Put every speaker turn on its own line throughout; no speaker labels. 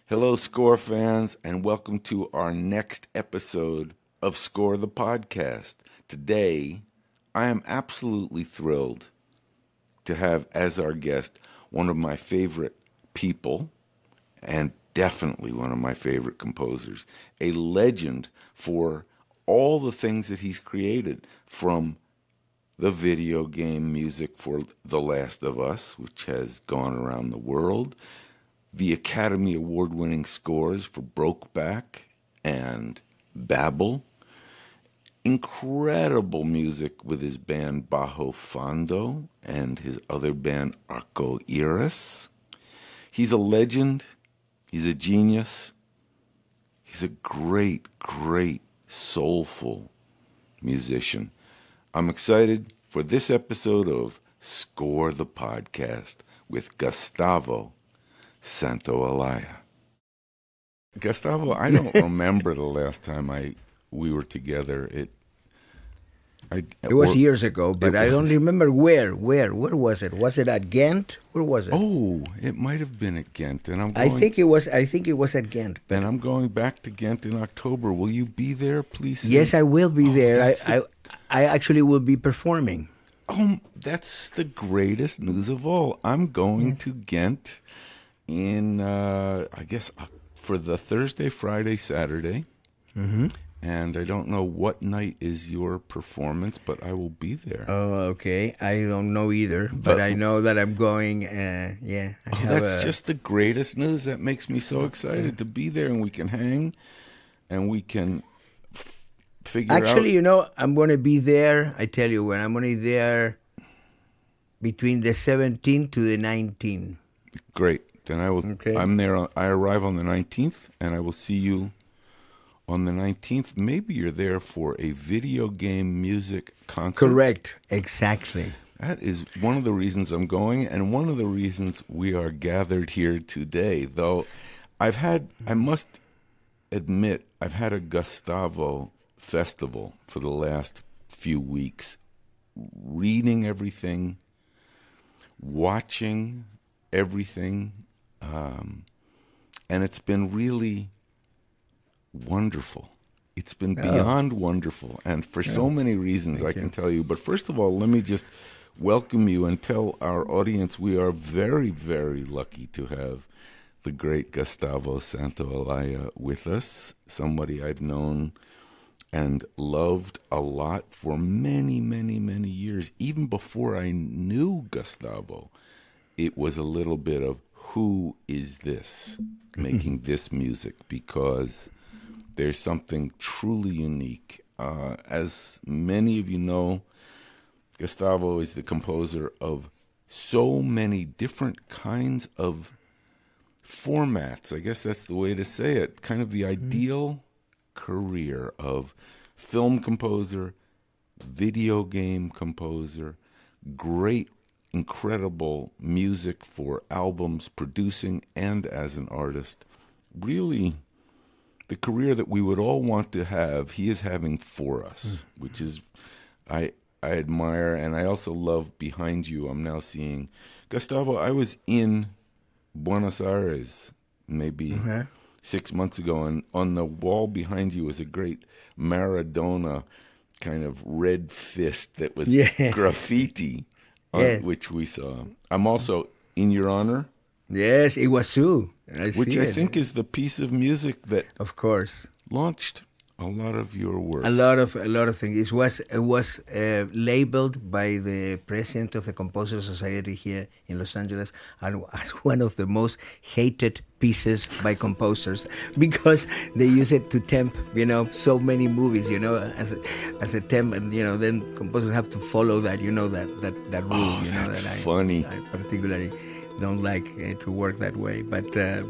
Hello, Score fans, and welcome to our next episode of Score the Podcast. Today, I am absolutely thrilled to have as our guest one of my favorite people and definitely one of my favorite composers, a legend for all the things that he's created, from the video game music for The Last of Us, which has gone around the world, the Academy Award-winning scores for Brokeback and Babel, incredible music with his band Bajo Fondo and his other band Arco Iris. He's a legend. He's a genius. He's a great, great, soulful musician. I'm excited for this episode of Score the Podcast with Gustavo Santaolalla. Gustavo, I don't remember the last time we were together.
It was years ago, but I don't remember where. Where was it? Was it at Ghent? Where was it?
Oh, it might have been at Ghent, and
I think it was at Ghent.
And I'm going back to Ghent in October. Will you be there, please?
Yes, I will be there. I actually will be performing.
Oh, that's the greatest news of all. I'm going to Ghent in, I guess, for the Thursday, Friday, Saturday.
Mm-hmm.
And I don't know what night is your performance, but I will be there.
Oh, okay. I don't know either, but I know that I'm going.
That's just the greatest news. That makes me so excited to be there, and we can hang, and we can figure out.
Actually, I'm going to be there. I tell you when. I'm going to be there between the 17th to the 19th.
Great. Then I will. Okay. I'm there. I arrive on the 19th, and I will see you on the 19th. Maybe you're there for a video game music concert.
Correct. Exactly.
That is one of the reasons I'm going, and one of the reasons we are gathered here today. Though I must admit, I've had a Gustavo festival for the last few weeks, reading everything, watching everything, and it's been really wonderful. It's been beyond wonderful, and for so many reasons I can tell you. But first of all, let me just welcome you and tell our audience we are very, very lucky to have the great Gustavo Santaolalla with us, somebody I've known and loved a lot for many, many, many years. Even before I knew Gustavo, it was a little bit of, who is this making this music? Because there's something truly unique. As many of you know, Gustavo is the composer of so many different kinds of formats. I guess that's the way to say it. Kind of the ideal career of film composer, video game composer, great, incredible music for albums, producing, and as an artist. Really, the career that we would all want to have, he is having for us, which is, I admire, and I also love behind you. I'm now seeing, Gustavo, I was in Buenos Aires maybe 6 months ago, and on the wall behind you was a great Maradona kind of red fist that was graffiti, which we saw. I'm also in your honor.
Yes, Iguazu.
Which I think is the piece of music that,
of course,
launched a lot of your work.
A lot of things. It was labeled by the president of the Composer Society here in Los Angeles as one of the most hated pieces by composers, because they use it to temp, so many movies, as a temp, and then composers have to follow that, that rule.
Oh, that's funny.
I particularly don't like to work that way, but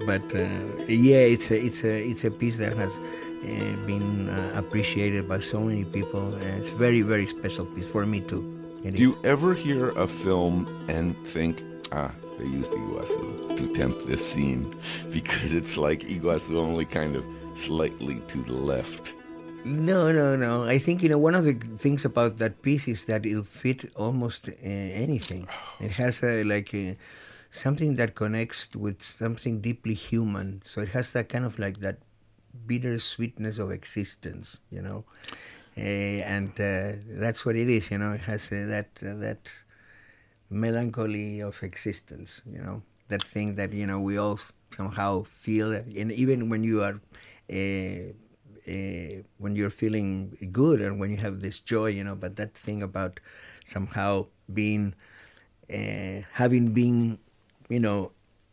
it's a piece that has been appreciated by so many people, and it's a very, very special piece for me too.
Do you ever hear a film and think, they used Iguazu to tempt this scene, because it's like Iguazu only kind of slightly to the left?
No. I think, one of the things about that piece is that it'll fit almost anything. It has something that connects with something deeply human. So it has that kind of like that bitter sweetness of existence, you know. And that's what it is, you know. It has that melancholy of existence, you know. That thing that, you know, we all somehow feel, and even when you are when you're feeling good and when you have this joy, you know, but that thing about somehow being, having been, you know,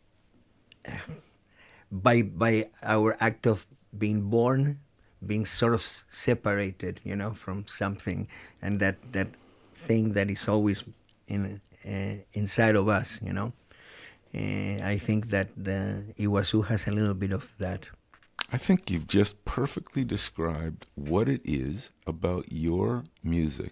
by our act of being born, being sort of separated, you know, from something, and that thing that is always inside of us, you know. I think that the Iguazu has a little bit of that.
I think you've just perfectly described what it is about your music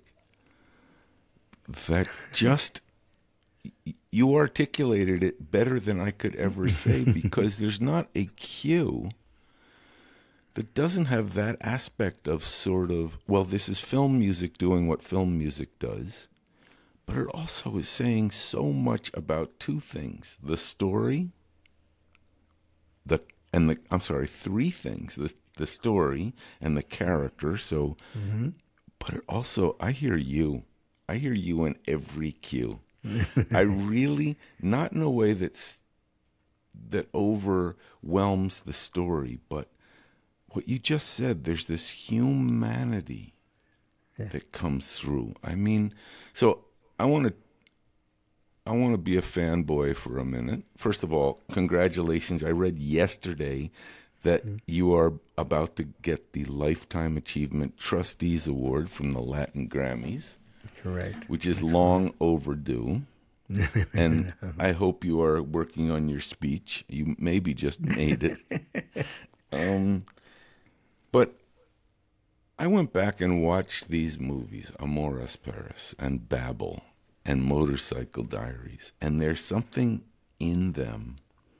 that just, you articulated it better than I could ever say, because there's not a cue that doesn't have that aspect of sort of, well, this is film music doing what film music does, but it also is saying so much about two things: the story, three things: the story and the character. So, but it also, I hear you in every cue. I really, not in a way that overwhelms the story, but what you just said, there's this humanity that comes through. I mean, so I want to be a fanboy for a minute. First of all, congratulations. I read yesterday that you are about to get the Lifetime Achievement Trustees Award from the Latin Grammys.
Correct.
Which is long overdue. And I hope you are working on your speech. You maybe just made it. But I went back and watched these movies, Amores Perros and Babel and Motorcycle Diaries, and there's something in them.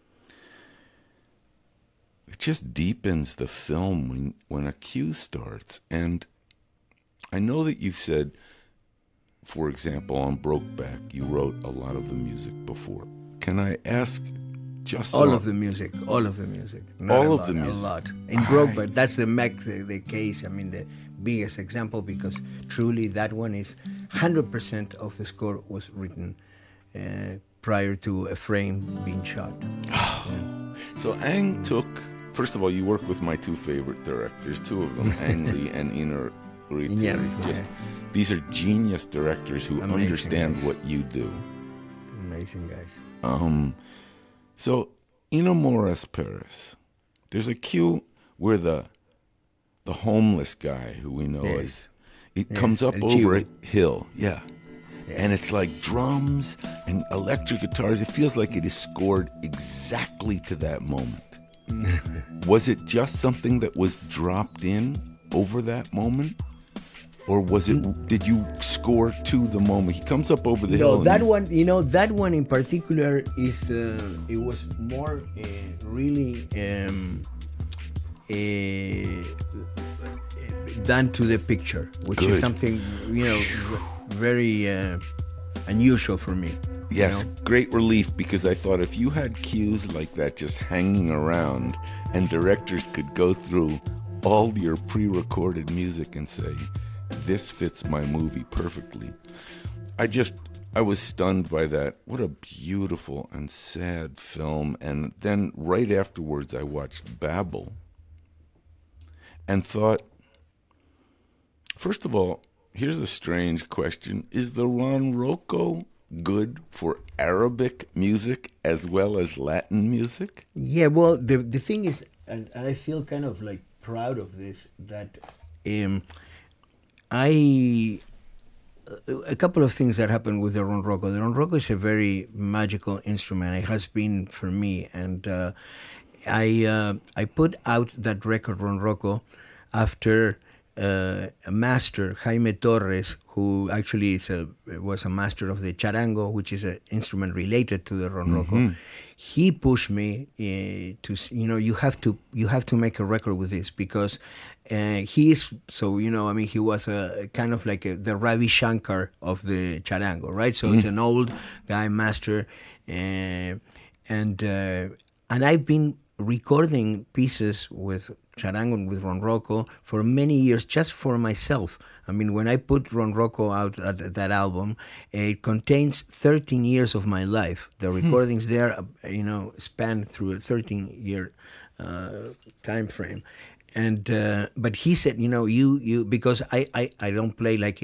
It just deepens the film when a cue starts. And I know that you've said, for example, on Brokeback, you wrote a lot of the music before. Can I ask just
all of the music? Not
all
a
of
lot,
the music.
A lot. In Brokeback, that's the case. I mean, the biggest example, because truly that one is 100% of the score was written prior to a frame being shot.
So Ang took, first of all, you work with my two favorite directors, two of them, Ang Lee and Inarritu. These are genius directors who understand what you do.
Amazing guys.
So in Amores Perros, there's a cue where the homeless guy who we know as, it comes up over a hill, and it's like drums and electric guitars. It feels like it is scored exactly to that moment. Was it just something that was dropped in over that moment? Or was it? Did you score to the moment? He comes up over the hill.
No, that one, that one in particular is. It was more really done to the picture, which is something very unusual for me.
Yes, great relief, because I thought if you had cues like that just hanging around, and directors could go through all your pre-recorded music and say, this fits my movie perfectly. I was stunned by that. What a beautiful and sad film. And then right afterwards, I watched Babel and thought, first of all, here's a strange question. Is the Ron Rocco good for Arabic music as well as Latin music?
Yeah, well, the thing is, and I feel kind of like proud of this, that a couple of things that happened with the ronroco. The ronroco is a very magical instrument. It has been for me, and I put out that record ronroco after a master, Jaime Torres, who actually was a master of the charango, which is an instrument related to the ronroco. Mm-hmm. He pushed me to, you have to make a record with this, because he is, he was a kind of like the Ravi Shankar of the charango, right? So he's an old guy, master, And I've been recording pieces with charango and with Ron Rocco for many years, just for myself. I mean, when I put Ron Rocco out at that album, it contains 13 years of my life. The recordings there, span through a 13-year time frame. And but he said, you because I don't play like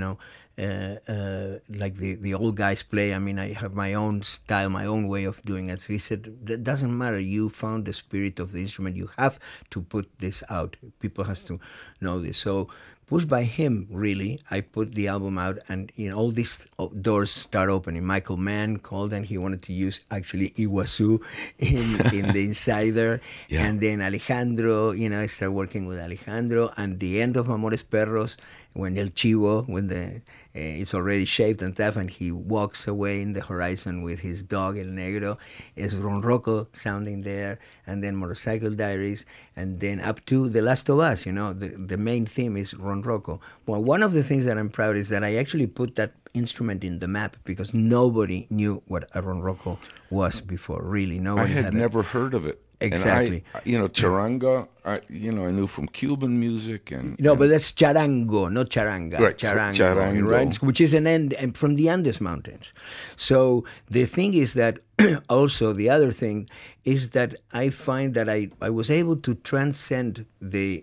like the old guys play. I mean, I have my own style, my own way of doing it. So he said, that doesn't matter. You found the spirit of the instrument. You have to put this out. People have to know this. So pushed by him, really, I put the album out, and all these doors start opening. Michael Mann called, and he wanted to use actually Iguazu in the Insider. Yeah. And then Alejandro, I started working with Alejandro. And the end of Amores Perros, when El Chivo, when it's already shaved and stuff, and he walks away in the horizon with his dog El Negro, is Ron Rocco sounding there, and then Motorcycle Diaries, and then up to The Last of Us. The main theme is Ron Rocco. Well, one of the things that I'm proud is that I actually put that instrument in the map, because nobody knew what a Ron Rocco was before. Really, nobody.
I had never heard of it.
Exactly.
And charanga, I knew from Cuban music
but that's charango, not charanga.
Right,
charango, right? Which is an end from the Andes Mountains. So the thing is that also the other thing is that I find that I was able to transcend the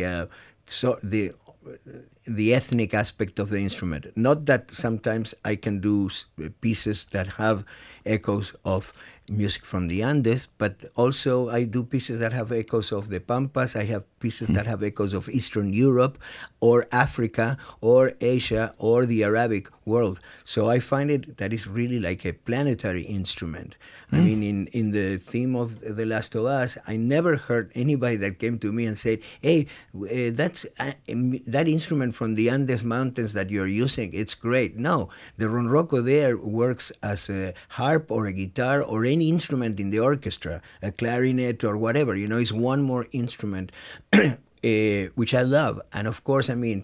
ethnic aspect of the instrument. Not that sometimes I can do pieces that have echoes of music from the Andes, but also I do pieces that have echoes of the Pampas. I have pieces that have echoes of Eastern Europe or Africa or Asia or the Arabic world. So I find it that is really like a planetary instrument. I mean, in the theme of The Last of Us, I never heard anybody that came to me and said, hey, that's that instrument from the Andes Mountains that you're using, it's great. No, the Ron Rocco there works as a harp or a guitar or any instrument in the orchestra, a clarinet or whatever. It's one more instrument. Which I love. And of course, I mean,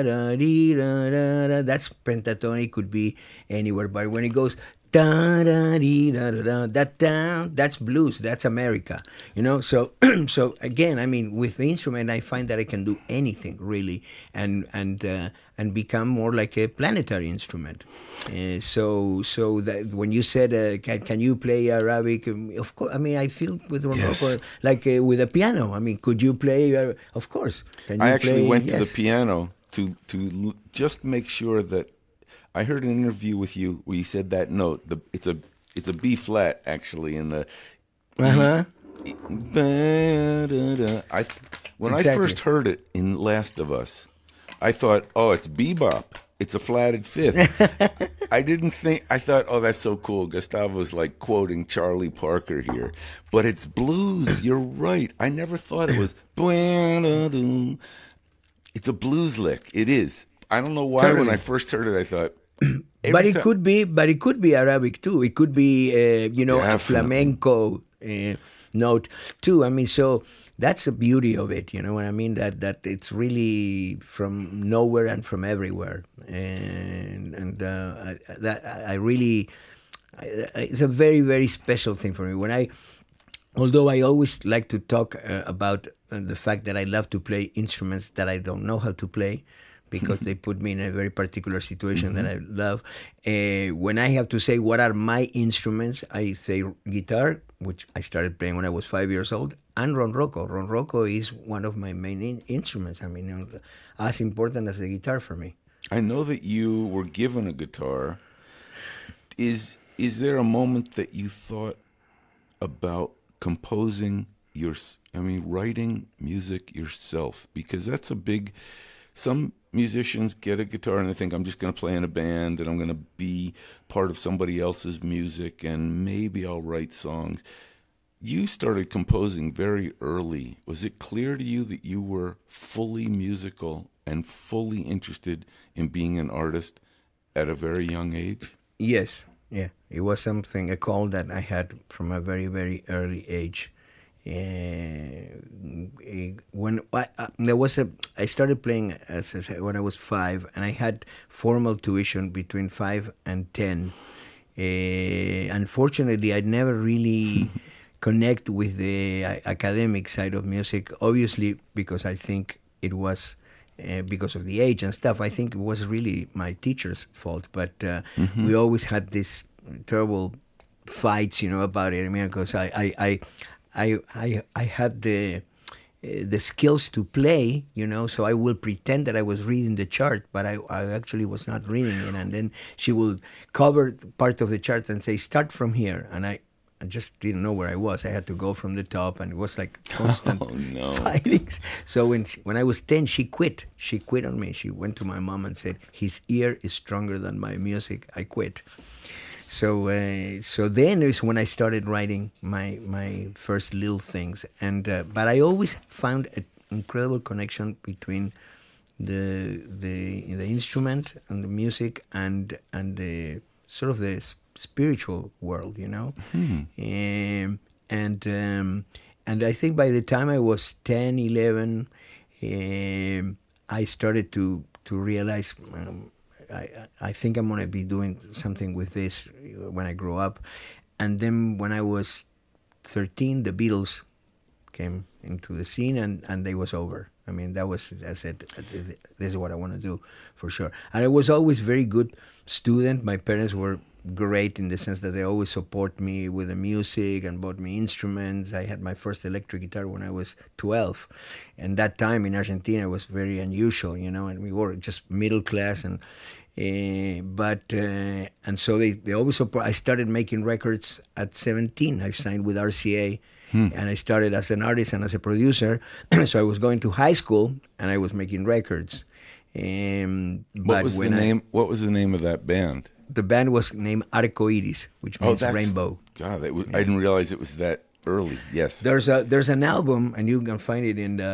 that's pentatonic, could be anywhere. But when it goes, that's blues, that's America. So so again, I mean, with the instrument, I find that I can do anything really, and become more like a planetary instrument. So that when you said, can you play Arabic? Of course. I mean, I feel with Ron Rocco, like with a piano. I mean, could you play? Of course.
I actually went to the piano to just make sure that. I heard an interview with you where you said that note. It's a B flat actually in the. When I first heard it in Last of Us, I thought, oh, it's bebop. It's a flatted fifth. I didn't think. I thought, oh, that's so cool. Gustavo's like quoting Charlie Parker here, but it's blues. You're right. I never thought it was. It's a blues lick. It is. I don't know why. Totally. When I first heard it, I thought.
But it could be Arabic too. It could be, a flamenco note too. I mean, so that's the beauty of it. You know what I mean? That it's really from nowhere and from everywhere, and it's a very, very special thing for me. Although I always like to talk about the fact that I love to play instruments that I don't know how to play, because they put me in a very particular situation that I love. When I have to say what are my instruments, I say guitar, which I started playing when I was 5 years old, and Ron Rocco. Ron Rocco is one of my main instruments. I mean, as important as the guitar for me.
I know that you were given a guitar. Is there a moment that you thought about composing writing music yourself? Because that's a big. Some musicians get a guitar and they think, I'm just going to play in a band and I'm going to be part of somebody else's music and maybe I'll write songs. You started composing very early. Was it clear to you that you were fully musical and fully interested in being an artist at a very young age?
Yes. Yeah. It was a call that I had from a very, very early age. When I started playing when I was 5, and I had formal tuition between 5 and 10 Unfortunately, I never really connect with the academic side of music. Obviously, because I think it was because of the age and stuff. I think it was really my teacher's fault. But we always had this terrible fights, about it. I mean, because I had the skills to play, so I will pretend that I was reading the chart, but I actually was not reading it. And then she will cover part of the chart and say, start from here. And I just didn't know where I was. I had to go from the top, and it was like constant fighting. So when I was 10, she quit. She quit on me. She went to my mom and said, his ear is stronger than my music. I quit. So then is when I started writing my first little things, and but I always found an incredible connection between the instrument and the music and the sort of the spiritual world, and I think by the time I was 10, 11, I started to realize. I think I'm going to be doing something with this when I grow up. And then when I was 13, the Beatles came into the scene, and they was over. I mean, I said, this is what I want to do for sure. And I was always very good student. My parents were great in the sense that they always support me with the music and bought me instruments. I had my first electric guitar when I was 12. And that time in Argentina was very unusual, and we were just middle class and so they always support. I started making records at 17. I signed with RCA, and I started as an artist and as a producer. So I was going to high school and I was making records.
What was the name of that band?
The band was named Arco Iris, which means rainbow.
God, I didn't realize it was that early. Yes,
there's an album, and you can find it in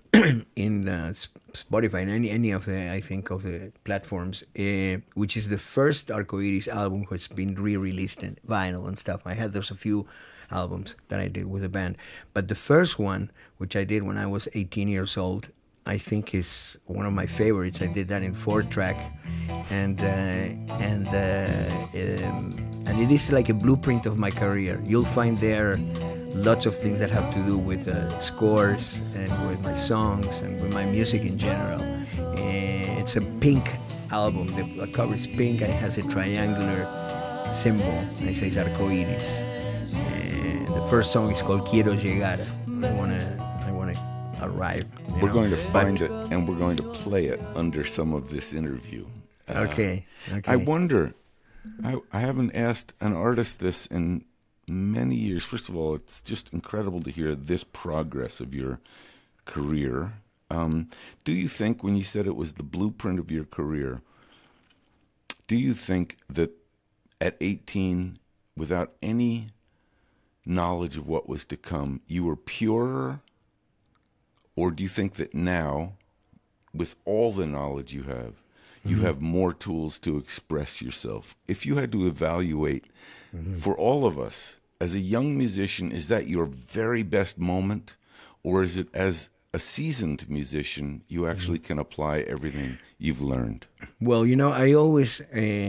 Spotify and any of the, I think, of the platforms, which is the first Arco Iris album, which has been re-released in vinyl and stuff. There's a few albums that I did with the band, but the first one, which I did when I was 18 years old, I think is one of my favorites. I did that in 4-track, and it is like a blueprint of my career. You'll find there lots of things that have to do with scores and with my songs and with my music in general. It's a pink album. The cover is pink and it has a triangular symbol. And it says Arco Iris. The first song is called Quiero Llegar. I wanna arrive.
We're going to find it, and we're going to play it under some of this interview.
Okay.
I wonder, I haven't asked an artist this in many years. First of all, it's just incredible to hear this progress of your career. Do you think, when you said it was the blueprint of your career, do you think that at 18, without any knowledge of what was to come, you were purer? Or do you think that now, with all the knowledge you have more tools to express yourself? If you had to evaluate, for all of us, as a young musician, is that your very best moment? Or is it, as a seasoned musician, you actually can apply everything you've learned?
Well, I always,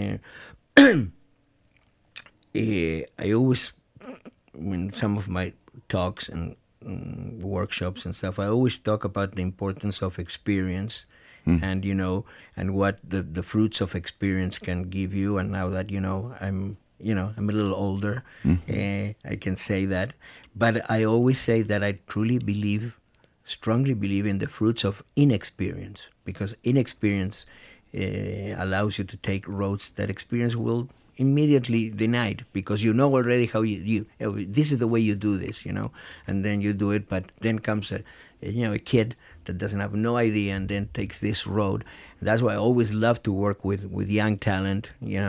when some of my talks and workshops and stuff, I always talk about the importance of experience, and and what the fruits of experience can give you. And now that I'm a little older, I can say that. But I always say that I strongly believe in the fruits of inexperience, because inexperience allows you to take roads that experience will immediately denied, because already how you this is the way you do this, and then you do it. But then comes a kid that doesn't have no idea and then takes this road. That's why I always love to work with young talent,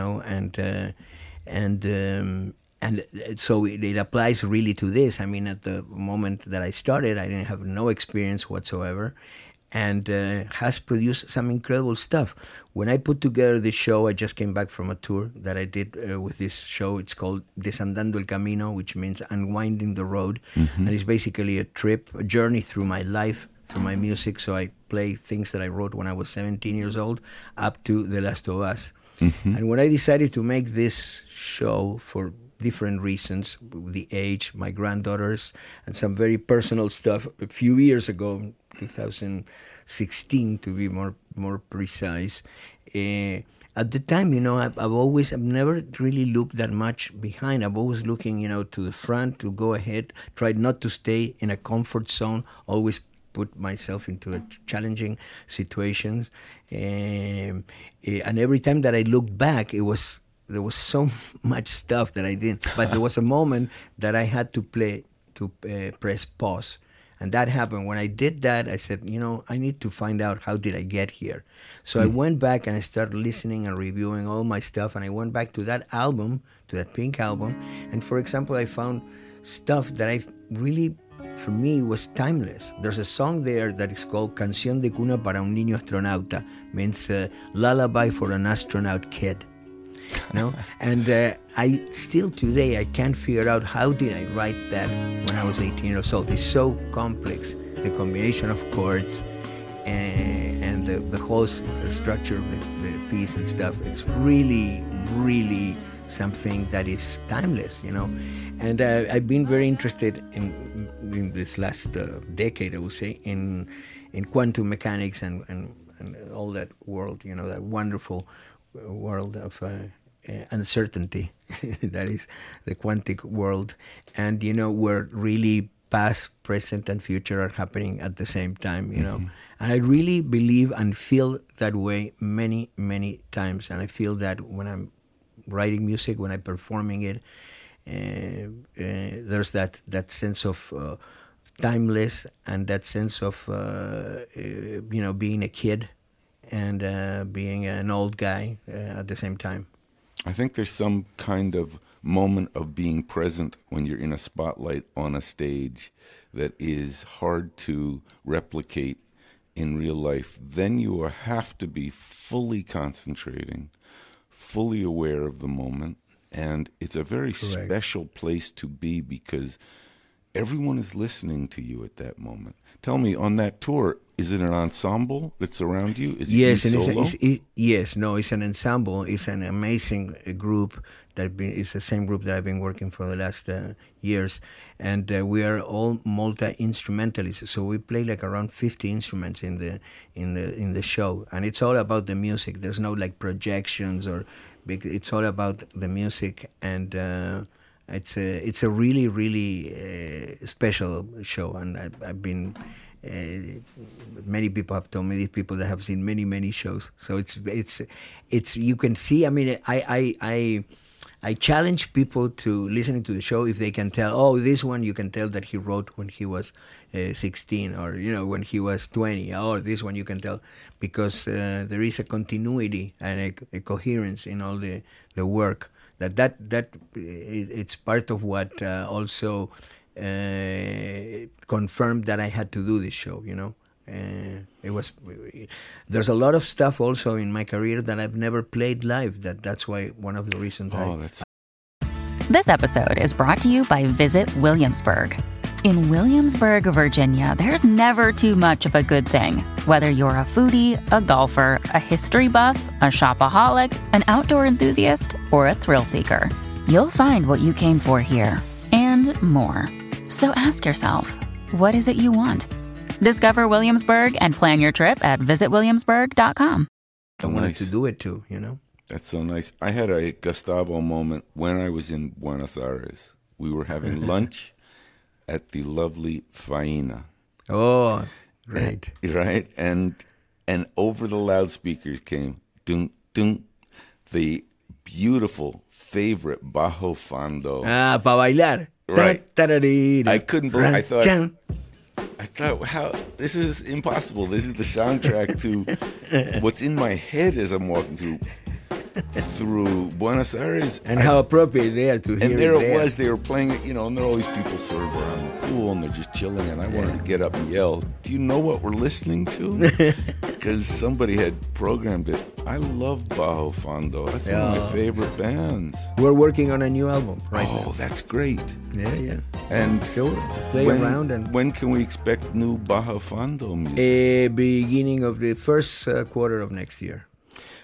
and so it applies really to this. I mean, at the moment that I started, I didn't have no experience whatsoever, and has produced some incredible stuff. When I put together this show, I just came back from a tour that I did with this show. It's called Desandando el Camino, which means unwinding the road. And it's basically a journey through my life, through my music. So I play things that I wrote when I was 17 years old up to The Last of Us. And when I decided to make this show for different reasons, the age, my granddaughters, and some very personal stuff, a few years ago, 2016 to be more precise, at the time, I've never really looked that much behind. I've always looking, to the front, to go ahead, tried not to stay in a comfort zone, always put myself into a challenging situations. And every time that I looked back, there was so much stuff that I did. But there was a moment that I had to press pause. And that happened. When I did that, I said, I need to find out how did I get here. So I went back and I started listening and reviewing all my stuff. And I went back to that album, to that Pink album. And for example, I found stuff that I really, for me, was timeless. There's a song there that is called Canción de Cuna para un Niño Astronauta, means lullaby for an astronaut kid. And I still today, I can't figure out how did I write that when I was 18 years old. It's so complex, the combination of chords and the whole structure of the piece and stuff. It's really, really something that is timeless, And I've been very interested in this last decade, I would say, in quantum mechanics and all that world, that wonderful world of uncertainty that is the quantic world, and where really past, present, and future are happening at the same time. And I really believe and feel that way many, many times. And I feel that when I'm writing music, when I'm performing it, there's that sense of timeless, and that sense of being a kid and being an old guy at the same time.
I think there's some kind of moment of being present when you're in a spotlight on a stage that is hard to replicate in real life. Then you have to be fully concentrating, fully aware of the moment, and it's a very
Correct.
Special place to be because everyone is listening to you at that moment. Tell me, on that tour, is it an ensemble that's around you? Is it
yes,
you
and
solo?
it's an ensemble. It's an amazing group it's the same group that I've been working for the last years, and we are all multi-instrumentalists. So we play like around 50 instruments in the show, and it's all about the music. There's no like projections or big. It's all about the music, and it's a really, really special show, and I've been. Many people have told me, these people that have seen many, many shows. So it's you can see. I mean, I challenge people to listening to the show if they can tell. Oh, this one you can tell that he wrote when he was 16, or when he was 20. Or this one you can tell because there is a continuity and a coherence in all the work. That it's part of what also. Confirmed that I had to do this show, there's a lot of stuff also in my career that I've never played live. That's why one of the reasons
This episode is brought to you by Visit Williamsburg. In Williamsburg, Virginia, there's never too much of a good thing. Whether you're a foodie, a golfer, a history buff, a shopaholic, an outdoor enthusiast, or a thrill seeker, you'll find what you came for here and more. So ask yourself, what is it you want? Discover Williamsburg and plan your trip at visitwilliamsburg.com.
I wanted to do it too,
That's so nice. I had a Gustavo moment when I was in Buenos Aires. We were having lunch at the lovely Faina.
Oh, great.
Right? And over the loudspeakers came dun, dun, the beautiful favorite Bajo Fondo.
Ah, para bailar.
Right.
I
couldn't believe. I thought, how this is impossible. This is the soundtrack to what's in my head as I'm walking through Buenos Aires.
And how appropriate they are to hear.
And there it was. They were playing it, and there are all these people sort of around the pool, and they're just chilling. And I wanted to get up and yell, "Do you know what we're listening to?" Because somebody had programmed it. I love Bajo Fondo. That's one of my favorite bands.
We're working on a new album right now.
Oh, that's great.
Yeah.
And
still play around. And
when can we expect new Bajo Fondo music?
Beginning of the first quarter of next year.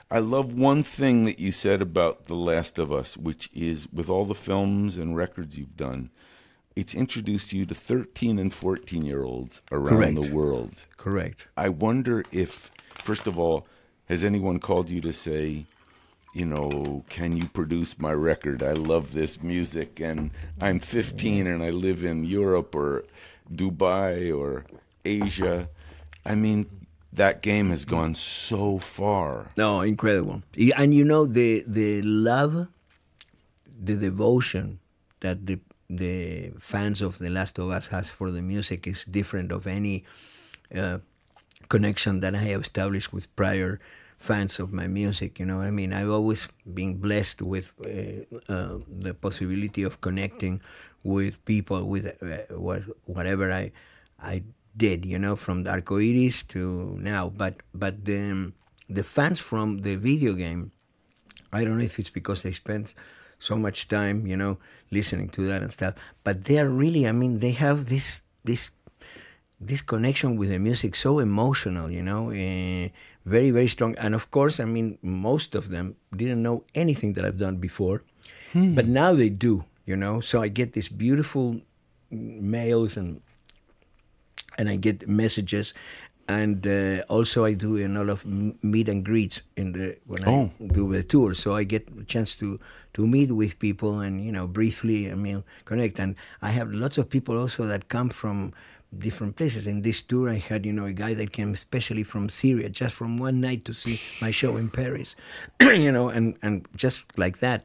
I love one thing that you said about The Last of Us, which is with all the films and records you've done, it's introduced you to 13 and 14-year-olds around the world.
Correct.
I wonder if, first of all, has anyone called you to say, can you produce my record? I love this music, and I'm 15 and I live in Europe or Dubai or Asia. I mean, that game has gone so far.
No, incredible. And the love, the devotion that the fans of The Last of Us has for the music is different of any connection that I have established with prior fans of my music. I mean, I've always been blessed with the possibility of connecting with people with whatever I did, from the Arcoiris to now. But the fans from the video game, I don't know if it's because they spent so much time, listening to that and stuff, but they are really, I mean, they have this connection with the music, so emotional, very, very strong. And of course, I mean, most of them didn't know anything that I've done before, but now they do, So I get these beautiful mails and I get messages, and also I do a lot of meet and greets when I do the tour. So I get a chance to meet with people and briefly, I mean, connect. And I have lots of people also that come from different places. In this tour, I had a guy that came especially from Syria, just from one night to see my show in Paris, and just like that,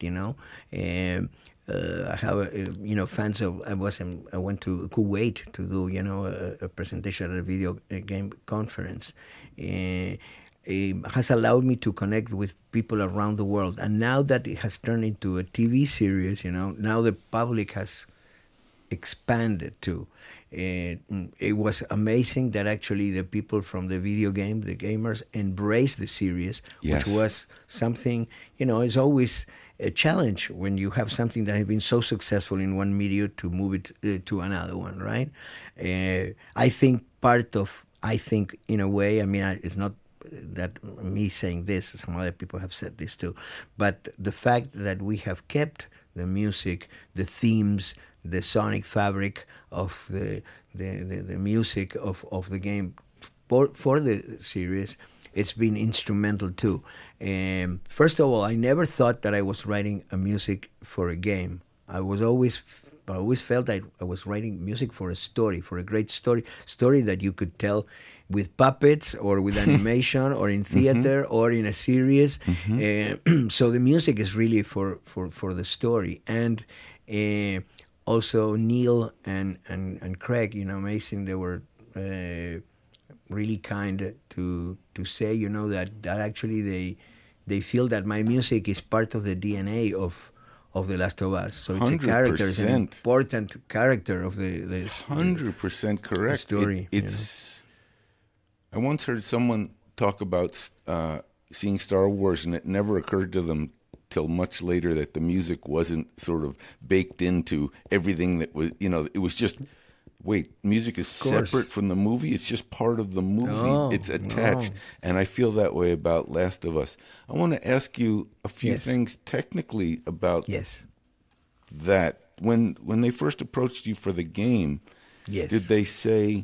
I have fans of. I went to Kuwait to do a presentation at a video game conference. It has allowed me to connect with people around the world, and now that it has turned into a TV series, now the public has expanded too. It was amazing that actually the people from the video game, the gamers, embraced the series, which was something, it's always a challenge when you have something that has been so successful in one media to move it to another one, right? I think in a way, I mean, it's not that me saying this, some other people have said this too, but the fact that we have kept the music, the themes, the sonic fabric of the music of the game for the series, it's been instrumental too. First of all, I never thought that I was writing a music for a game. I always felt I was writing music for a story, for a great story that you could tell with puppets or with animation or in theater or in a series. So the music is really for the story. And also Neil and Craig, amazing. They were really kind to say, that actually they feel that my music is part of the DNA of The Last of Us. So it's 100%. A character, it's an important character of the
100% correct.
Story.
I once heard someone talk about seeing Star Wars, and it never occurred to them till much later that the music wasn't sort of baked into everything that was, it was just, music is separate from the movie. It's just part of the movie. It's attached. And I feel that way about Last of Us. I want to ask you a few things technically about that. When they first approached you for the game, did they say,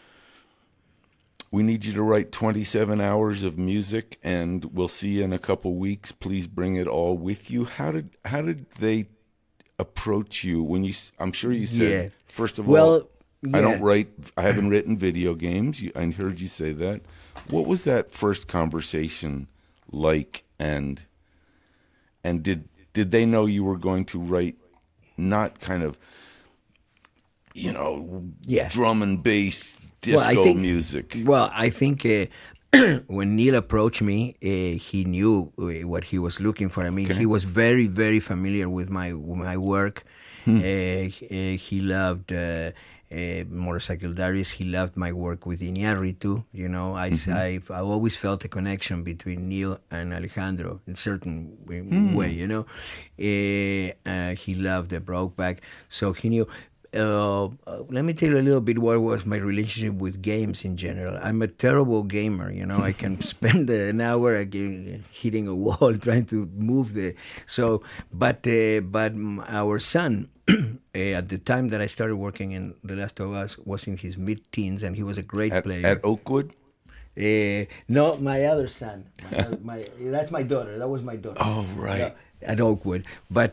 we need you to write 27 hours of music and we'll see you in a couple weeks. Please bring it all with you. How did they approach you when I'm sure you said, first of all, I haven't written video games. I heard you say that. What was that first conversation like? And did they know you were going to write not kind of, drum and bass disco music?
Well, I think when Neil approached me, he knew what he was looking for. I mean, he was very, very familiar with my work. He loved Motorcycle Diaries. He loved my work with Iñárritu. I've always felt a connection between Neil and Alejandro in a certain way. He loved the Brokeback, so he knew. let me tell you a little bit what was my relationship with games in general. I'm a terrible gamer. I can spend an hour hitting a wall trying to move but our son. At the time that I started working in The Last of Us was in his mid-teens, and he was a great player.
At Oakwood?
No, my other son. That's my daughter. That was my daughter.
Oh, right.
At Oakwood. But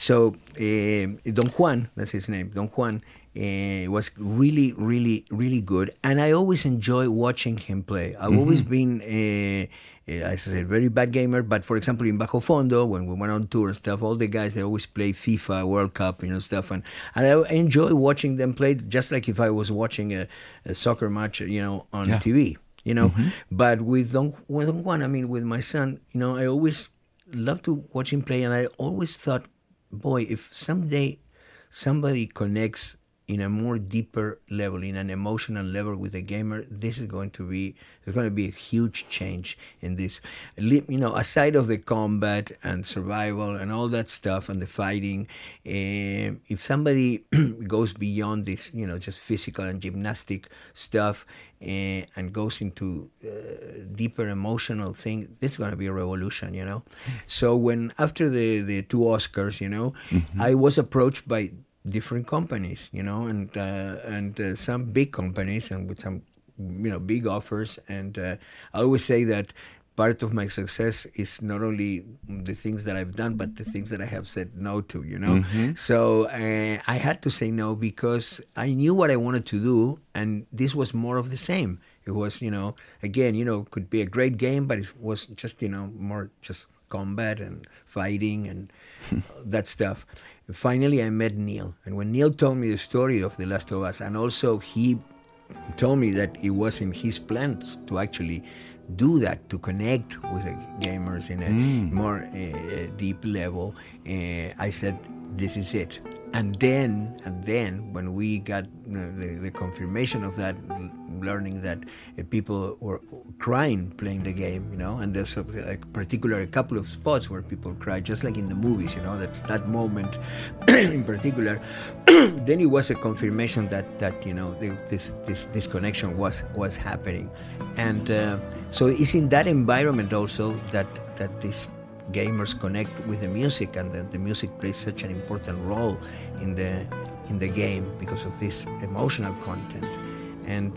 Don Juan, that's his name, Don Juan, was really, really, really good. And I always enjoy watching him play. I've always been, as I said, very bad gamer. But for example, in Bajo Fondo, when we went on tour and stuff, all the guys, they always play FIFA, World Cup, stuff. And I enjoy watching them play just like if I was watching a soccer match, on TV, But with Don Juan, with my son, I always loved to watch him play. And I always thought, boy, if someday somebody connects in a more deeper level, in an emotional level with a gamer, there's going to be a huge change in this. Aside of the combat and survival and all that stuff and the fighting, if somebody goes beyond this, just physical and gymnastic stuff and goes into deeper emotional thing, this is going to be a revolution, So when after the two Oscars, I was approached by different companies, and some big companies and with some, big offers. And I always say that part of my success is not only the things that I've done, but the things that I have said no to, So I had to say no because I knew what I wanted to do, and this was more of the same. It was, again, could be a great game, but it was just, more just combat and fighting and that stuff. Finally, I met Neil. And when Neil told me the story of The Last of Us, and also he told me that it was in his plans to actually do that, to connect with the gamers in a more deep level, I said, this is it. And then when we got the confirmation of that, learning that people were crying playing the game, and there's a couple of spots where people cry, just like in the movies, that's that moment in particular. Then it was a confirmation that this connection was happening, and so it's in that environment also that these gamers connect with the music, and the music plays such an important role in the game because of this emotional content. And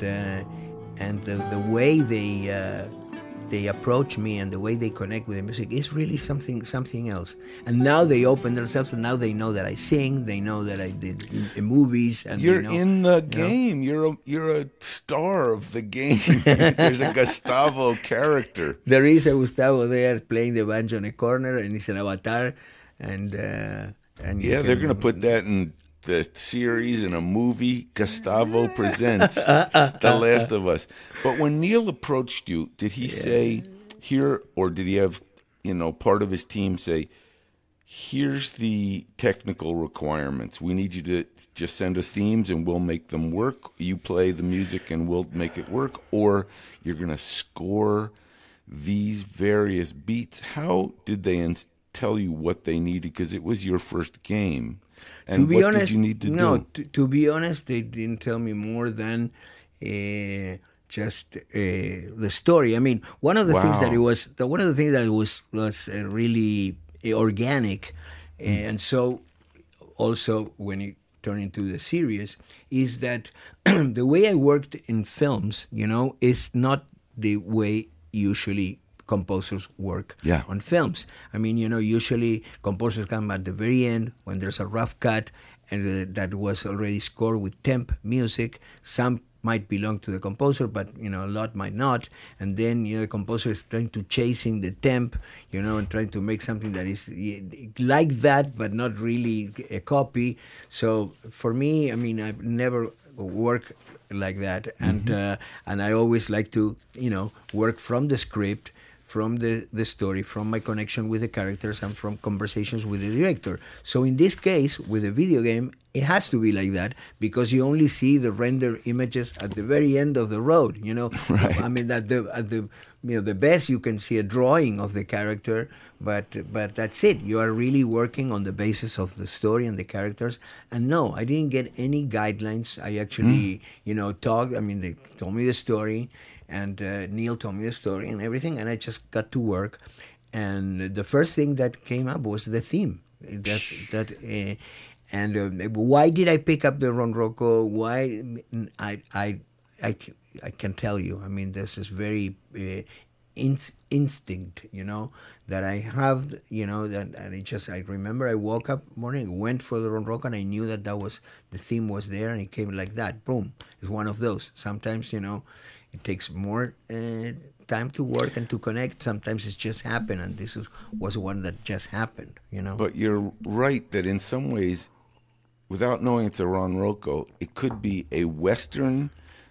the way they approach me and the way they connect with the music is really something else. And now they open themselves, and now they know that I sing. They know that I did movies. And
you're in the game. You're a star of the game. There's a Gustavo character.
There is a Gustavo there playing the banjo in a corner, and he's an avatar. And
yeah, they're going to put that in the series in a movie. Gustavo presents The Last of Us. But when Neil approached you, did he say here, or did he have part of his team say, here's the technical requirements, we need you to just send us themes and we'll make them work, you play the music and we'll make it work, or you're going to score these various beats? How did they tell you what they needed, because it was your first game? And what did you need to do?
To be honest, they didn't tell me more than just the story. I mean, one of the things that was really organic, and so also when it turned into the series, is that the way I worked in films, is not the way usually composers work on films. I mean, usually composers come at the very end when there's a rough cut and that was already scored with temp music. Some might belong to the composer, but a lot might not. And then the composer is trying to chasing the temp, and trying to make something that is like that, but not really a copy. So for me, I mean, I've never worked like that, and I always like to work from the script, from the story, from my connection with the characters, and from conversations with the director. So in this case, with the video game, It has to be like that because you only see the render images at the very end of the road.
Right.
I mean, at the the best you can see a drawing of the character, but that's it. You are really working on the basis of the story and the characters. And no, I didn't get any guidelines. I actually talked. I mean, they told me the story, and Neil told me the story and everything, and I just got to work. And the first thing that came up was the theme. And why did I pick up the Ron Rocco? Why? I can tell you. I mean, there's this very instinct, that I have, that I remember I woke up morning, went for the Ron Rocco, and I knew that was the theme was there, and it came like that. Boom! It's one of those. Sometimes, it takes more time to work and to connect. Sometimes it's just happened, and this was one that just happened.
But you're right that in some ways, without knowing it's a Ron Rocco, it could be a Western,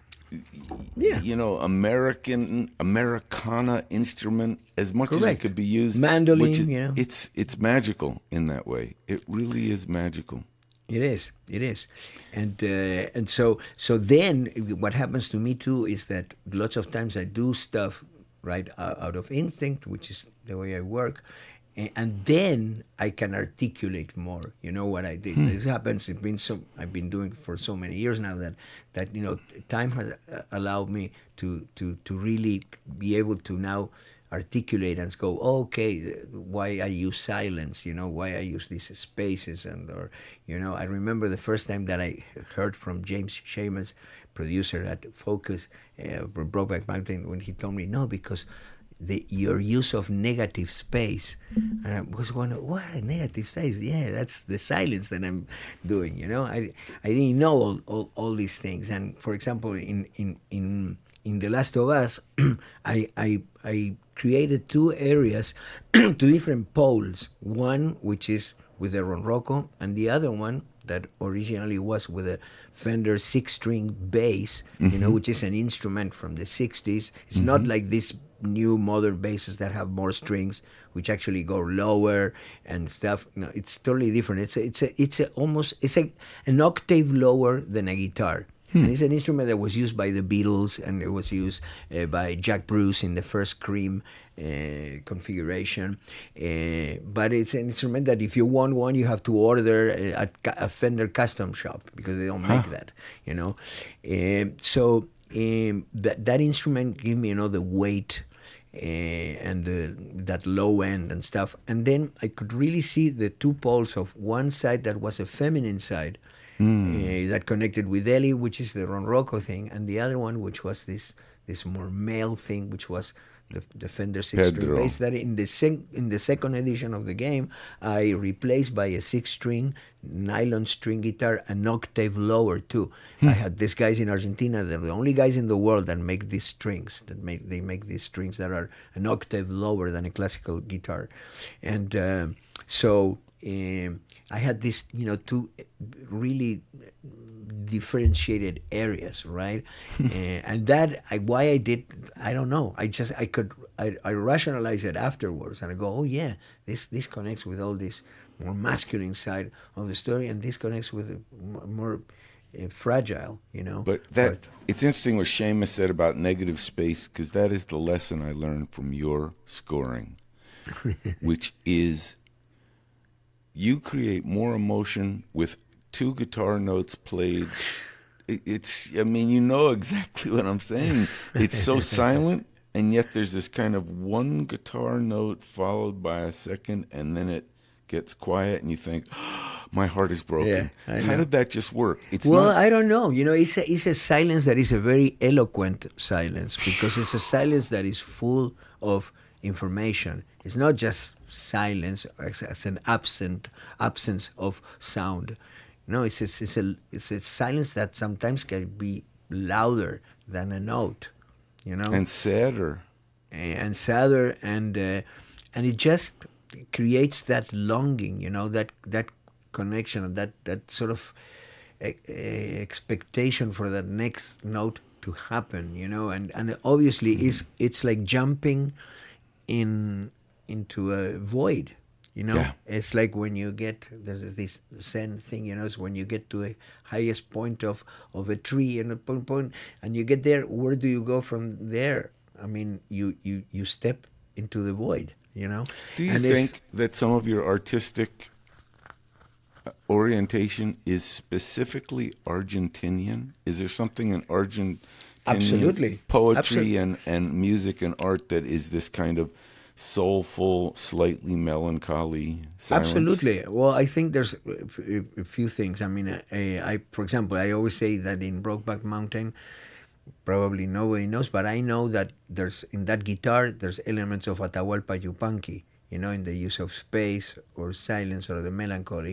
Americana instrument as much
Correct.
as it could be used.
Mandolin,
It's magical in that way. It really is magical.
It is, and so then what happens to me too is that lots of times I do stuff right out of instinct, which is the way I work, and then I can articulate more. What I did. This happens. I've been doing for so many years now that time has allowed me to really be able to now articulate and go, okay, why I use silence, why I use these spaces, I remember the first time that I heard from James Shamus, producer at Focus, Brokeback Mountain, when he told me, no, because your use of negative space, and I was wondering, what, negative space? Yeah, that's the silence that I'm doing, I didn't know all these things, and for example, in The Last of Us, I created two areas, two different poles. One which is with the Ron Rocco, and the other one that originally was with a Fender 6-string bass, which is an instrument from the 60s. It's not like these new modern basses that have more strings, which actually go lower and stuff. No, it's totally different. It's an octave lower than a guitar. And it's an instrument that was used by the Beatles, and it was used by Jack Bruce in the first Cream configuration. But it's an instrument that if you want one, you have to order at a Fender custom shop because they don't make that, So that instrument gave me the weight and that low end and stuff. And then I could really see the two poles of one side that was a feminine side, that connected with Ellie, which is the Ron Rocco thing, and the other one, which was this more male thing, which was the Fender 6-string bass that in the second edition of the game I replaced by a 6-string nylon string guitar, an octave lower too. I had these guys in Argentina. They're the only guys in the world that make these strings. They make these strings that are an octave lower than a classical guitar, and so. I had these, two really differentiated areas, right? And why I did, I don't know. I rationalize it afterwards, and I go, oh yeah, this connects with all this more masculine side of the story, and this connects with a more fragile,
But it's interesting what Shamus said about negative space, because that is the lesson I learned from your scoring, which is. You create more emotion with two guitar notes played. You know exactly what I'm saying. It's so silent, and yet there's this kind of one guitar note followed by a second, and then it gets quiet, and you think, oh, my heart is broken. Yeah, how did that just work?
I don't know. It's a silence that is a very eloquent silence, because it's a silence that is full of information. It's not just silence as an absence of sound. No, it's a silence that sometimes can be louder than a note,
and sadder,
and it just creates that longing, that connection, that sort of expectation for that next note to happen, and obviously it's like jumping into a void, You know,
Yeah.
it's like when you get, there's this Zen thing, you know, it's when you get to the highest point of a tree and a point, and you get there, where do you go from there? I mean, you step into the void, you know?
Do you
And
think that some of your artistic orientation is specifically Argentinian? Is there something in Argentinian
Absolutely.
poetry and music and art that is this kind of soulful, slightly melancholy silence?
Absolutely. Well, I think there's a few things. I mean, I, for example, I always say that in Brokeback Mountain, probably nobody knows, but I know that there's, in that guitar, there's elements of Atahualpa Yupanqui, you know, in the use of space or silence or the melancholy.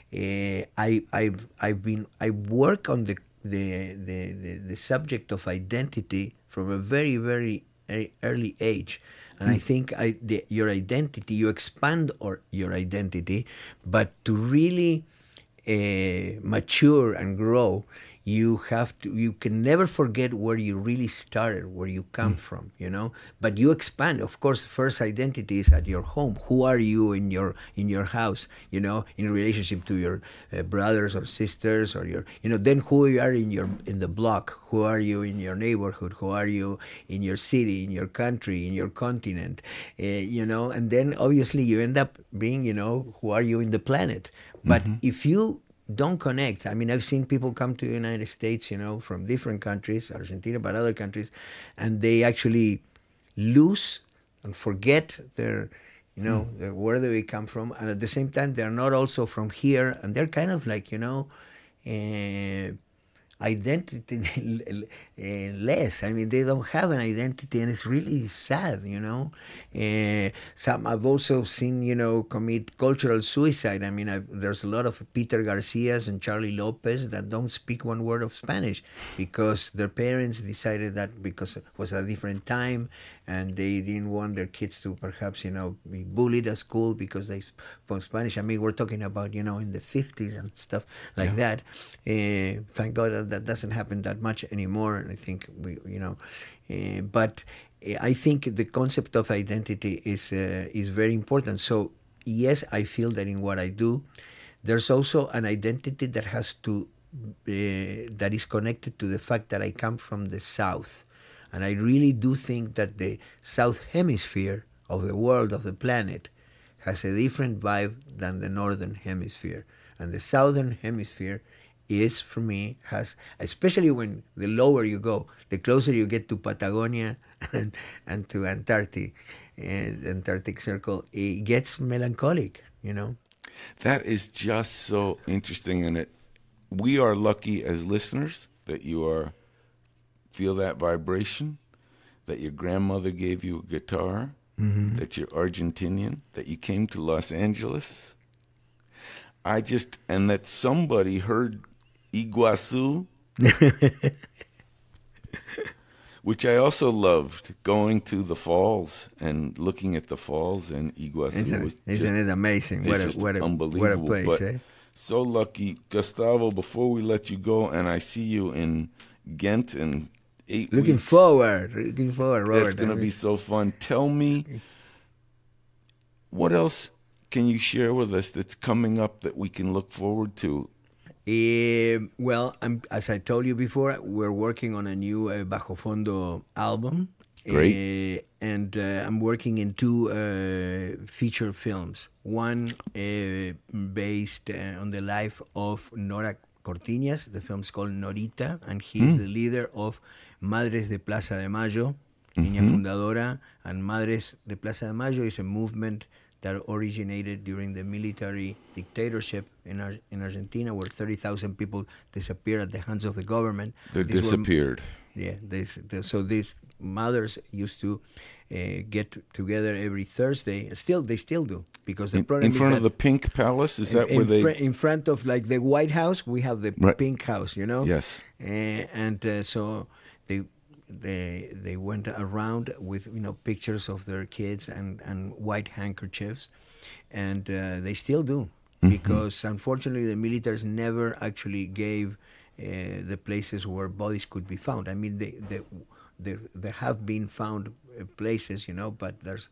I work on the subject of identity from a very, very early age. And I think your identity, you expand your identity, but to really mature and grow, you can never forget where you really started, where you come from, you know. But you expand. Of course, first identity is at your home. Who are you in your house, you know, in relationship to your brothers or sisters, or your, you know. Then who you are in the block. Who are you in your neighborhood? Who are you in your city, in your country, in your continent, you know. And then obviously you end up being, you know, who are you in the planet. But if you don't connect. I mean, I've seen people come to the United States, you know, from different countries, Argentina, but other countries, and they actually lose and forget their, you know, where they come from, and at the same time, they're not also from here, and they're kind of like, you know, identity less. I mean, they don't have an identity, and it's really sad, you know. Some I've also seen, you know, commit cultural suicide. I mean, there's a lot of Peter Garcias and Charlie Lopez that don't speak one word of Spanish because their parents decided that because it was a different time and they didn't want their kids to perhaps, you know, be bullied at school because they spoke Spanish. I mean, we're talking about, you know, in the 50s and stuff like that. Thank God that doesn't happen that much anymore. And I think we, you know, but I think the concept of identity is very important. So yes, I feel that in what I do, there's also an identity that has to that is connected to the fact that I come from the South. And I really do think that the South Hemisphere of the world, of the planet, has a different vibe than the Northern Hemisphere. And the Southern Hemisphere is, for me, has, especially when the lower you go, the closer you get to Patagonia and to Antarctic Circle, it gets melancholic, you know.
That is just so interesting, and we are lucky as listeners that you feel that vibration, that your grandmother gave you a guitar, that you're Argentinian, that you came to Los Angeles. And that somebody heard Iguazu, which I also loved, going to the falls and looking at the falls in Iguazu.
Isn't it amazing? What a
unbelievable.
place,
but
eh?
So lucky. Gustavo, before we let you go, and I see you in Ghent in 8
Looking
weeks.
forward, Robert.
That's going to be so fun. Tell me, what else can you share with us that's coming up that we can look forward to?
Well, as I told you before, we're working on a new Bajo Fondo album.
Great.
And I'm working in 2 feature films. One based on the life of Nora Cortiñas. The film's called Norita, and he's the leader of Madres de Plaza de Mayo, Niña Fundadora. And Madres de Plaza de Mayo is a movement that originated during the military dictatorship in Argentina, where 30,000 people disappeared at the hands of the government.
They disappeared.
So these mothers used to get together every Thursday. They still do, because the problem
in front
is
of the Pink Palace. Is that where
in front of like the White House, we have the Pink House, you know.
Yes.
So they went around with, you know, pictures of their kids and white handkerchiefs, and they still do, because unfortunately the militaries never actually gave the places where bodies could be found. I mean, there have been found places, you know, but there's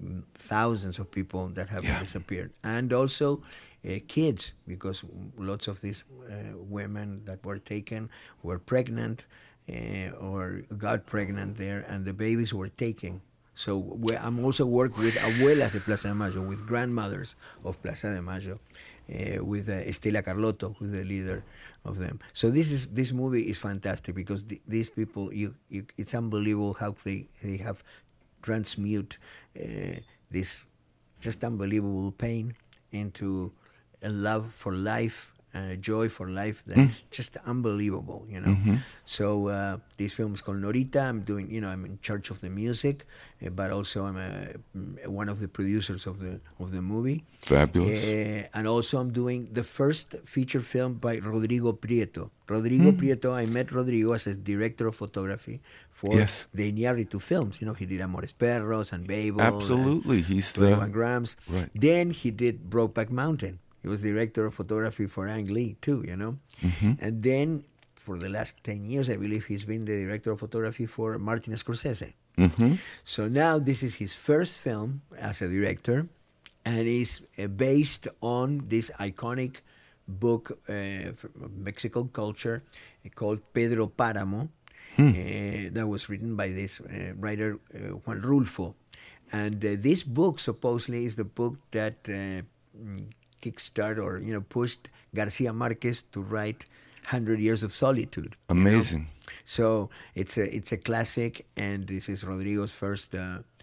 thousands of people that have disappeared, and also kids, because lots of these women that were taken were pregnant or got pregnant there, and the babies were taken. So I'm also working with abuelas de Plaza de Mayo, with grandmothers of Plaza de Mayo, with Estela Carlotto, who's the leader of them. So this movie is fantastic because these people, it's unbelievable how they have transmute this just unbelievable pain into a love for life, joy for life that is just unbelievable, you know. So this film is called Norita. I'm in charge of the music, but also I'm one of the producers of the movie.
Fabulous.
And also I'm doing the first feature film by Rodrigo Prieto. Prieto, I met Rodrigo as a director of photography for the Iñárritu films. You know, he did Amores Perros and Babel.
Absolutely. He's
21 Grams.
Right.
Then he did Brokeback Mountain. He was director of photography for Ang Lee, too, you know. And then, for the last 10 years, I believe he's been the director of photography for Martin Scorsese. So now this is his first film as a director, and is based on this iconic book from Mexican culture called Pedro Páramo, that was written by this writer, Juan Rulfo. And this book supposedly is the book that kickstart or pushed Garcia Marquez to write 100 Years of Solitude.
Amazing.
You know? So it's a classic, and this is Rodrigo's first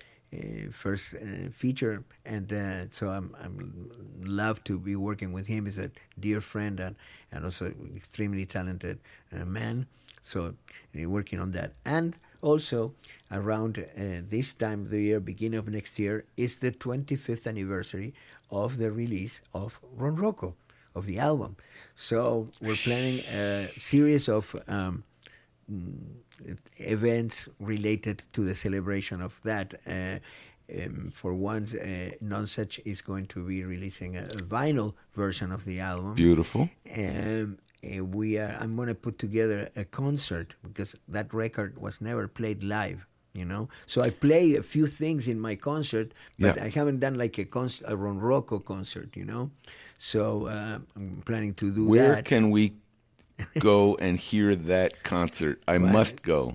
feature, and so I'm love to be working with him. He's a dear friend and also extremely talented man. So working on that, and also around this time of the year, beginning of next year, is the 25th anniversary of the release of Ron Rocco, of the album. So we're planning a series of events related to the celebration of that. For once, Nonsuch is going to be releasing a vinyl version of the album.
Beautiful.
I'm going to put together a concert, because that record was never played live, you know. So I play a few things in my concert, but I haven't done like a Ron Rocco concert, you know. So I'm planning to do that.
Where can we go and hear that concert? I must go.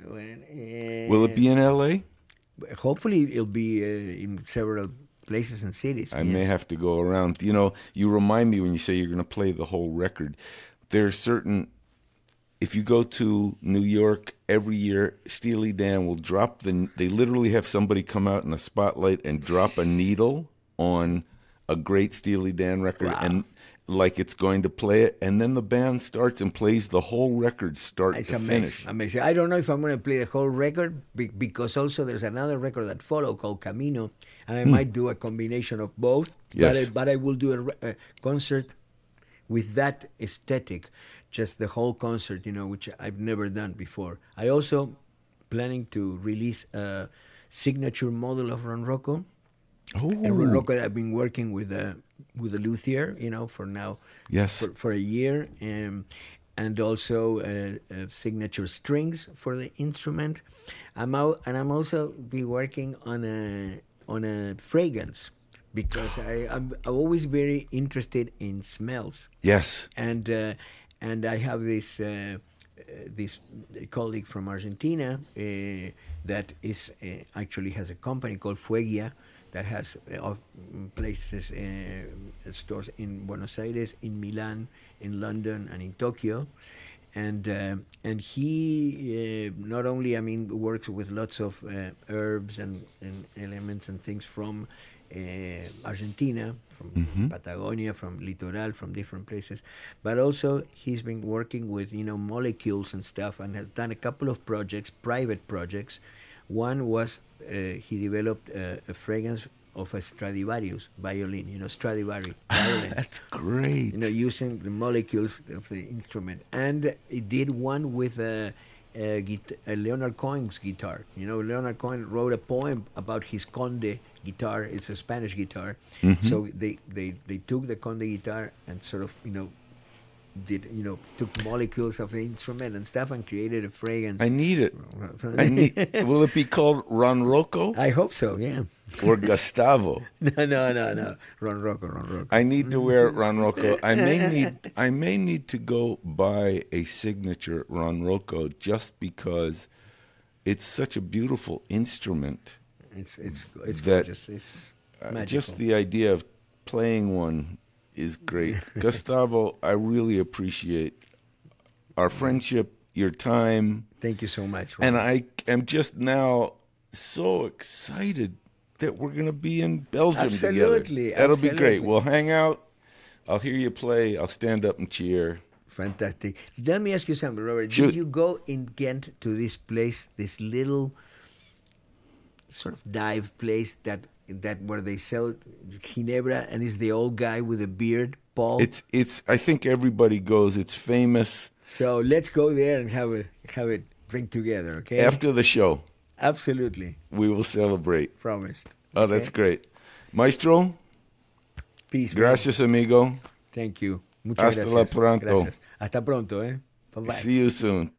Will it be in L.A.?
Hopefully it'll be in several places and cities.
I may have to go around. You know, you remind me when you say you're going to play the whole record. There are certain, if you go to New York every year, Steely Dan will drop they literally have somebody come out in a spotlight and drop a needle on a great Steely Dan record.
Wow.
And like it's going to play it, and then the band starts and plays the whole record start to finish.
Amazing. I don't know if I'm going to play the whole record, because also there's another record that follow called Camino, and I might do a combination of both.
Yes.
But I will do a concert with that aesthetic, just the whole concert, you know, which I've never done before. I also planning to release a signature model of Ron Rocco.
Oh.
And Ron Rocco, I've been working with a luthier, you know, for now, for a year, and also signature strings for the instrument. I'm also be working on a fragrance, because I'm always very interested in smells.
Yes.
And I have this colleague from Argentina that is actually has a company called Fuegia, that has places, stores in Buenos Aires, in Milan, in London, and in Tokyo. And he not only, works with lots of herbs and elements and things from Argentina, from Patagonia, from Litoral, from different places, but also he's been working with molecules and stuff, and has done a couple of projects, private projects. One was he developed a fragrance of a Stradivarius violin, Stradivari violin.
That's great.
Using the molecules of the instrument. And he did one with a Leonard Cohen's guitar. Leonard Cohen wrote a poem about his Conde guitar. It's a Spanish guitar. Mm-hmm. So they took the Conde guitar and sort of, took molecules of the instrument and stuff and created a fragrance.
I need it. Will it be called Ron Rocco?
I hope so, yeah.
or Gustavo.
No. Ron Rocco.
I need to wear Ron Rocco. I may need to go buy a signature Ron Rocco just because it's such a beautiful instrument.
It's gorgeous. It's magical.
Just the idea of playing one is great. Gustavo, I really appreciate our friendship, your time.
Thank you so much. Ron.
And I am just now so excited that we're going to be in Belgium together. That'll be great. We'll hang out. I'll hear you play. I'll stand up and cheer.
Fantastic. Let me ask you something, Robert.
Shoot.
Did you go in Ghent to this place, this little sort of dive place that where they sell Ginebra, and is the old guy with a beard, Paul?
It's. I think everybody goes. It's famous.
So let's go there and have a drink together, okay?
After the show.
Absolutely.
We will celebrate.
Promised.
Oh, that's great. Maestro,
peace.
Gracias, amigo.
Thank you. Muchas
Hasta
gracias.
la pronto.
Gracias. Hasta pronto, eh. Bye-bye.
See you soon.